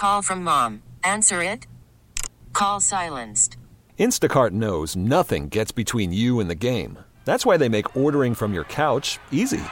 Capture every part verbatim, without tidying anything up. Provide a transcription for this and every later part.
call from mom. Answer it. Call silenced. Instacart knows nothing gets between you and the game. That's why they make ordering from your couch easy.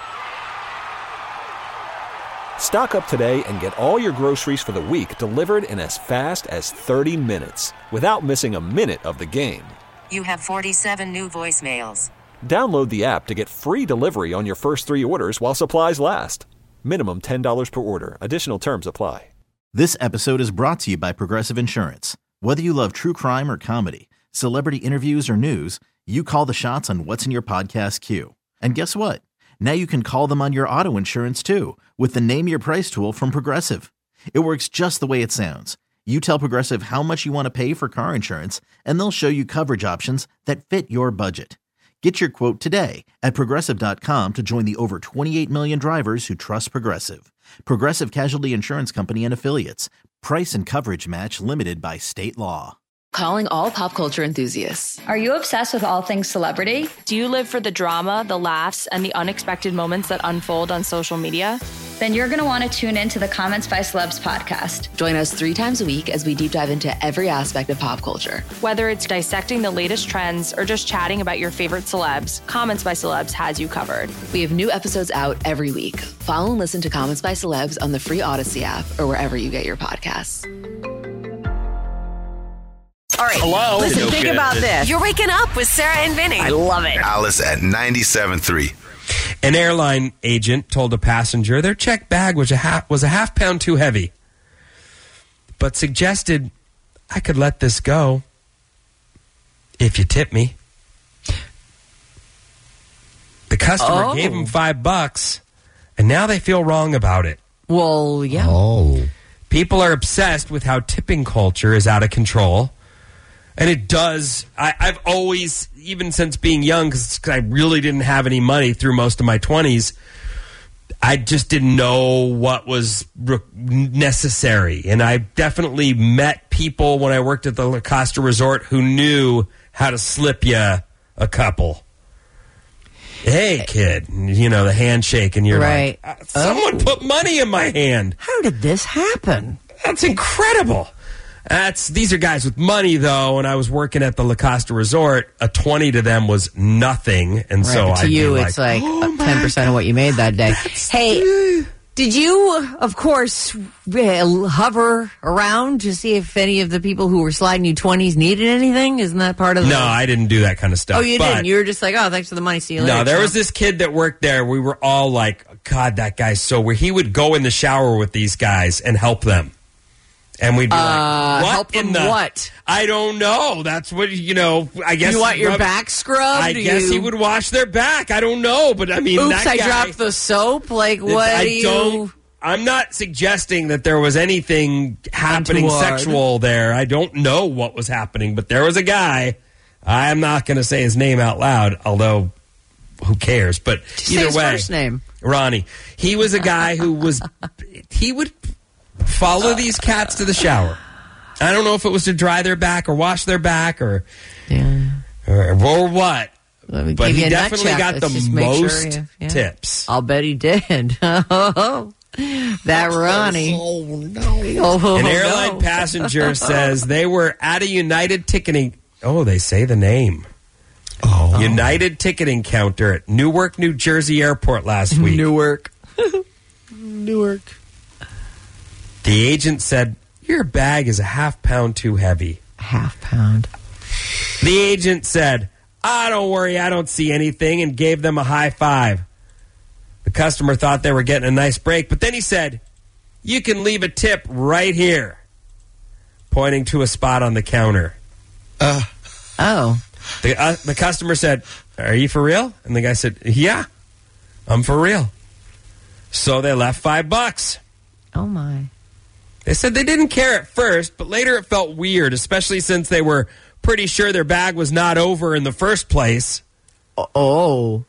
Stock up today and get all your groceries for the week delivered in as fast as thirty minutes without missing a minute of the game. You have forty-seven new voicemails. Download the app to get free delivery on your first three orders while supplies last. Minimum ten dollars per order. Additional terms apply. This episode is brought to you by Progressive Insurance. Whether you love true crime or comedy, celebrity interviews or news, you call the shots on what's in your podcast queue. And guess what? Now you can call them on your auto insurance too with the Name Your Price tool from Progressive. It works just the way it sounds. You tell Progressive how much you want to pay for car insurance, and they'll show you coverage options that fit your budget. Get your quote today at Progressive dot com to join the over twenty-eight million drivers who trust Progressive. Progressive Casualty Insurance Company and Affiliates. Price and coverage match limited by state law. Calling all pop culture enthusiasts. Are you obsessed with all things celebrity? Do you live for the drama, the laughs, and the unexpected moments that unfold on social media? Then you're going to want to tune in to the Comments by Celebs podcast. Join us three times a week as we deep dive into every aspect of pop culture. Whether it's dissecting the latest trends or just chatting about your favorite celebs, Comments by Celebs has you covered. We have new episodes out every week. Follow and listen to Comments by Celebs on the free Odyssey app or wherever you get your podcasts. All right. Hello. Listen, No think good. about this. You're waking up with Sarah and Vinny. I love it. Alice at ninety-seven point three. An airline agent told a passenger their checked bag was a half, was a half pound too heavy, but suggested, I could let this go if you tip me. The customer Oh. gave him five bucks, and now they feel wrong about it. Well, yeah. Oh. People are obsessed with how tipping culture is out of control. And it does. I, I've always, even since being young, because I really didn't have any money through most of my twenties, I just didn't know what was re- necessary. And I definitely met people when I worked at the La Costa Resort who knew how to slip you a couple. Hey, kid, you know, the handshake, and you're Right. like, someone Oh. put money in my hand. How did this happen? That's incredible. That's these are guys with money, though, and I was working at the La Costa Resort. A twenty to them was nothing, and Right, so but to I'd you, be it's like, like oh ten percent of what you made that day. Hey, did you, of course, uh, hover around to see if any of the people who were sliding you twenties needed anything? Isn't that part of the... No, I didn't do that kind of stuff. Oh, you but didn't? You were just like, oh, thanks for the money, see you later. No, there chump. was this kid that worked there. We were all like, God, that guy's so weird. He would go in the shower with these guys and help them. And we'd be Uh, like, what help in them the... what? I don't know. That's what, you know, I guess... You want your rub- back scrubbed? I Do guess you... he would wash their back. I don't know, but I mean, Oops, that I guy, dropped the soap? Like, what I do you... don't... I'm not suggesting that there was anything happening Untoward. sexual there. I don't know what was happening, but there was a guy. I'm not going to say his name out loud, although who cares? But Say either his way, first name. Ronnie. He was a guy who was. He would follow these cats to the shower. I don't know if it was to dry their back or wash their back or Yeah. or, or what. Let me But give he you a nut definitely check. got Let's the just make sure most you- yeah. tips. I'll bet he did. That Ronnie. Oh, no. Oh, An airline no. passenger says they were at a United ticketing. Oh, they say the name. Oh. United ticketing counter at Newark, New Jersey airport last week. Newark. Newark. The agent said, your bag is a half pound too heavy. Half pound. The agent said, ah, don't worry, I don't see anything, and gave them a high five. The customer thought they were getting a nice break, but then he said, you can leave a tip right here, pointing to a spot on the counter. Uh. Oh. The, uh, the customer said, are you for real? And the guy said, yeah, I'm for real. So they left five bucks. Oh, my. They said they didn't care at first, but later it felt weird, especially since they were pretty sure their bag was not over in the first place. Oh.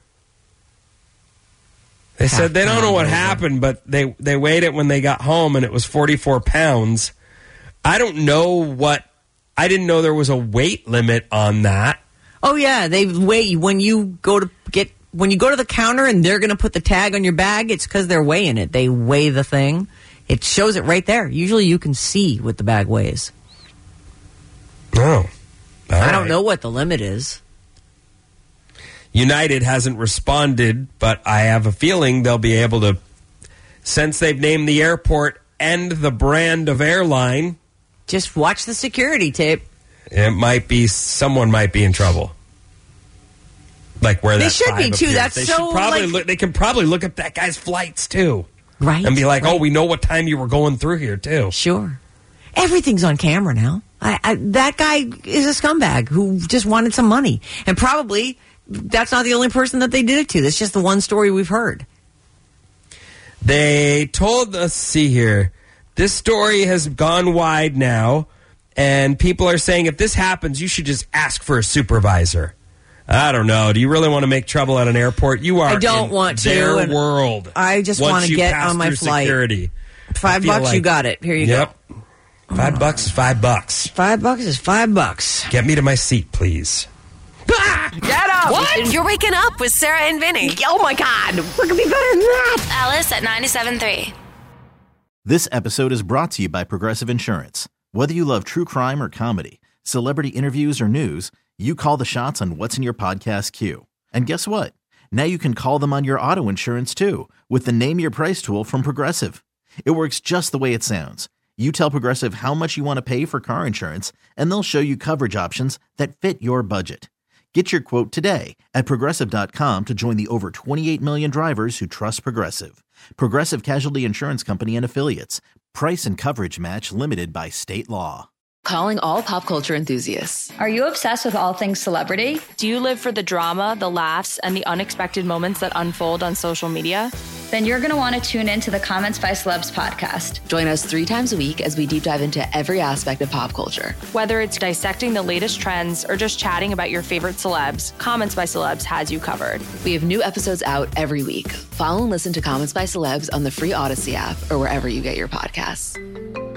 They said they don't know what happened, but they, they weighed it when they got home, and it was forty-four pounds. I don't know what... I didn't know there was a weight limit on that. Oh, yeah. They weigh when you go to get... When you go to the counter and they're going to put the tag on your bag, it's because they're weighing it. They weigh the thing. It shows it right there. Usually you can see what the bag weighs. Oh. I right. don't know what the limit is. United hasn't responded, but I have a feeling they'll be able to, since they've named the airport and the brand of airline. Just watch the security tape. It might be, someone might be in trouble. Like where they that should be too. Appears. That's they so. Should probably like, look, they can probably look at that guy's flights too, right? And be like, right. "Oh, we know what time you were going through here too." Sure, everything's on camera now. I, I, that guy is a scumbag who just wanted some money, and probably that's not the only person that they did it to. That's just the one story we've heard. They told us, see here, this story has gone wide now, and people are saying if this happens, you should just ask for a supervisor. I don't know. Do you really want to make trouble at an airport? You are I don't in want to, their and world. I just want to get on my flight. Security. Five bucks, like, you got it. Here you yep. go. Five bucks is five bucks. Five bucks is five bucks. Get me to my seat, please. Ah! Get up! What? You're waking up with Sarah and Vinny. Oh my God, what could be better than that? Alice at ninety-seven point three. This episode is brought to you by Progressive Insurance. Whether you love true crime or comedy, celebrity interviews or news, you call the shots on what's in your podcast queue. And guess what? Now you can call them on your auto insurance too with the Name Your Price tool from Progressive. It works just the way it sounds. You tell Progressive how much you want to pay for car insurance, and they'll show you coverage options that fit your budget. Get your quote today at Progressive dot com to join the over twenty-eight million drivers who trust Progressive. Progressive Casualty Insurance Company and Affiliates. Price and coverage match limited by state law. Calling all pop culture enthusiasts. Are you obsessed with all things celebrity? Do you live for the drama, the laughs, and the unexpected moments that unfold on social media? Then you're going to want to tune in to the Comments by Celebs podcast. Join us three times a week as we deep dive into every aspect of pop culture. Whether it's dissecting the latest trends or just chatting about your favorite celebs, Comments by Celebs has you covered. We have new episodes out every week. Follow and listen to Comments by Celebs on the free Odyssey app or wherever you get your podcasts.